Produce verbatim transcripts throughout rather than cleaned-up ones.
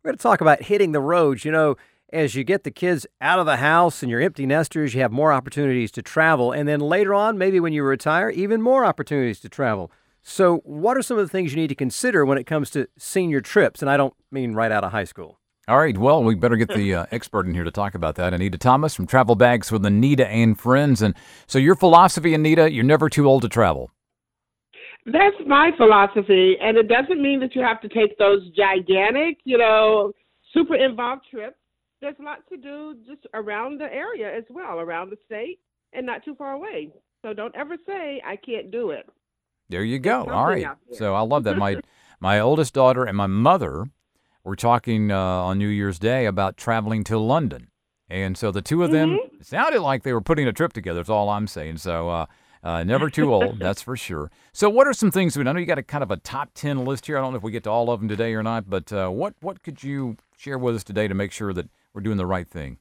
We're going to talk about hitting the roads. You know, as you get the kids out of the house and you're empty nesters, you have more opportunities to travel. And then later on, maybe when you retire, even more opportunities to travel. So what are some of the things you need to consider when it comes to senior trips? And I don't mean right out of high school. All right, well, we better get the uh, expert in here to talk about that. Anita Thomas from Travel Bags with Anita and Friends. And so your philosophy, Anita, you're never too old to travel. That's my philosophy, and it doesn't mean that you have to take those gigantic, you know, super involved trips. There's lots to do just around the area as well, around the state, and not too far away. So don't ever say, I can't do it. There you go. All right. So I love that. My my oldest daughter and my mother were talking uh, on New Year's Day about traveling to London. And so the two of them, mm-hmm. It sounded like they were putting a trip together. That's all I'm saying. So uh, uh, never too old, that's for sure. So what are some things, I know you got a kind of a top ten list here. I don't know if we get to all of them today or not, but uh, what, what could you share with us today to make sure that we're doing the right thing?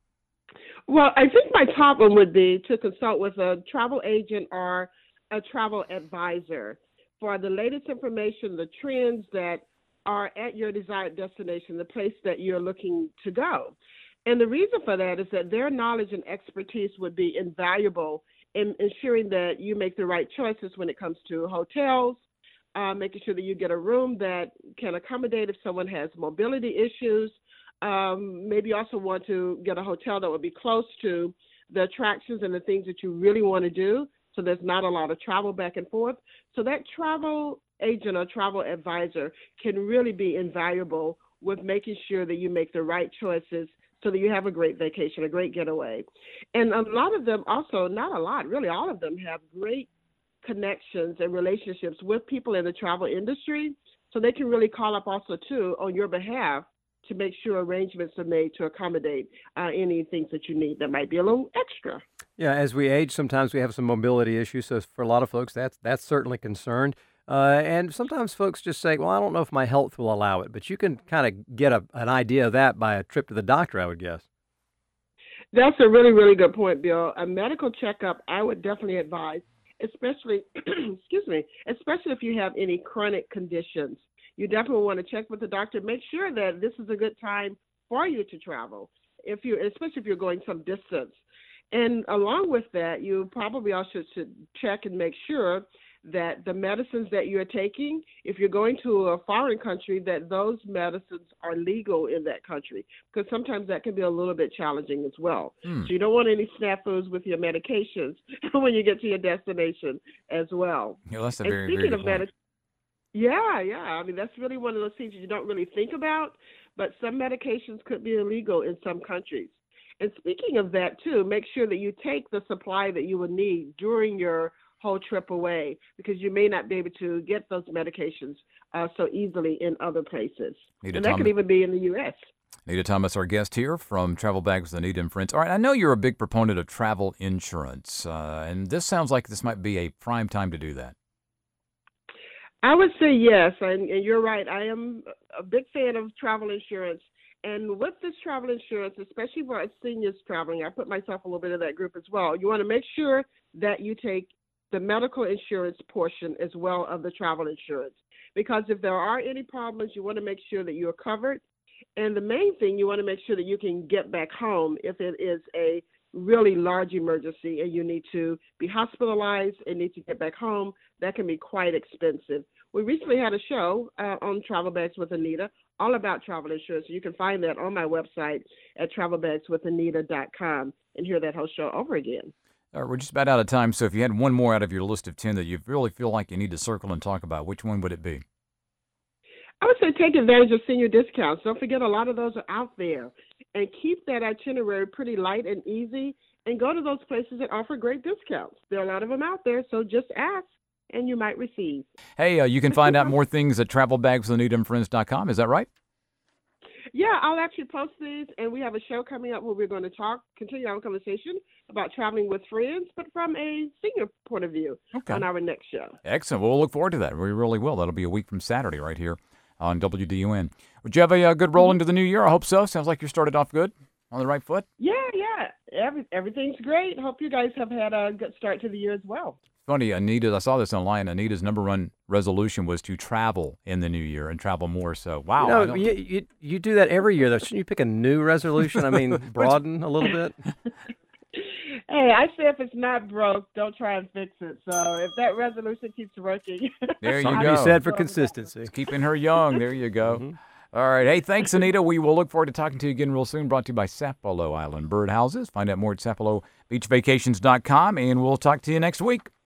Well, I think my top one would be to consult with a travel agent or a travel advisor for the latest information, the trends that are at your desired destination, the place that you're looking to go. And the reason for that is that their knowledge and expertise would be invaluable in ensuring that you make the right choices when it comes to hotels, uh, making sure that you get a room that can accommodate if someone has mobility issues. Um, maybe you also want to get a hotel that would be close to the attractions and the things that you really want to do, so there's not a lot of travel back and forth. So that travel agent or travel advisor can really be invaluable with making sure that you make the right choices so that you have a great vacation, a great getaway. And a lot of them also, not a lot, really all of them have great connections and relationships with people in the travel industry, so they can really call up also too on your behalf to make sure arrangements are made to accommodate uh, any things that you need that might be a little extra. Yeah, as we age, sometimes we have some mobility issues. So for a lot of folks, that's that's certainly concerned. Uh, and sometimes folks just say, well, I don't know if my health will allow it. But you can kind of get a, an idea of that by a trip to the doctor, I would guess. That's a really, really good point, Bill. A medical checkup, I would definitely advise, especially, excuse me, especially if you have any chronic conditions. You definitely want to check with the doctor. Make sure that this is a good time for you to travel, if you, especially if you're going some distance. And along with that, you probably also should check and make sure that the medicines that you're taking, if you're going to a foreign country, that those medicines are legal in that country, because sometimes that can be a little bit challenging as well. Mm. So you don't want any snafus with your medications when you get to your destination as well. Yeah, that's a and very, very good point. Medi- yeah, yeah. I mean, that's really one of those things you don't really think about, but some medications could be illegal in some countries. And speaking of that, too, make sure that you take the supply that you will need during your whole trip away, because you may not be able to get those medications uh, so easily in other places. Anita and that Thomas, could even be in the U S. Anita Thomas, our guest here from Travel Bags with Anita and Friends. All right, I know you're a big proponent of travel insurance, uh, and this sounds like this might be a prime time to do that. I would say yes, and, and you're right. I am a big fan of travel insurance. And with this travel insurance, especially for seniors traveling, I put myself a little bit in that group as well. You want to make sure that you take the medical insurance portion as well of the travel insurance, because if there are any problems, you want to make sure that you're covered. And the main thing, you want to make sure that you can get back home if it is a really large emergency and you need to be hospitalized and need to get back home. That can be quite expensive. We recently had a show uh, on Travel Bags with Anita all about travel insurance. You can find that on my website at travel bags with anita dot com and hear that whole show over again. All right, we're just about out of time, so if you had one more out of your list of ten that you really feel like you need to circle and talk about, which one would it be? I would say take advantage of senior discounts. Don't forget, a lot of those are out there. And keep that itinerary pretty light and easy, and go to those places that offer great discounts. There are a lot of them out there, so just ask, and you might receive. Hey, uh, you can find out more things at travel bags with anita and friends dot com. Is that right? Yeah, I'll actually post these, and we have a show coming up where we're going to talk, continue our conversation about traveling with friends, but from a senior point of view okay. on our next show. Excellent. Well, we'll look forward to that. We really will. That'll be a week from Saturday right here on W D U N. Would you have a uh, good roll into the new year? I hope so. Sounds like you started off good, on the right foot. Yeah, yeah. Every, everything's great. Hope you guys have had a good start to the year as well. funny, Anita, I saw this online. Anita's number one resolution was to travel in the new year and travel more. So, wow. You know, you, you, you do that every year, though. Shouldn't you pick a new resolution? I mean, broaden a little bit? Hey, I say if it's not broke, don't try and fix it. So if that resolution keeps working. There you Something go. to be said for consistency. It's keeping her young. There you go. Mm-hmm. All right. Hey, thanks, Anita. We will look forward to talking to you again real soon. Brought to you by Sapelo Island Birdhouses. Find out more at sapelo beach vacations dot com, and we'll talk to you next week.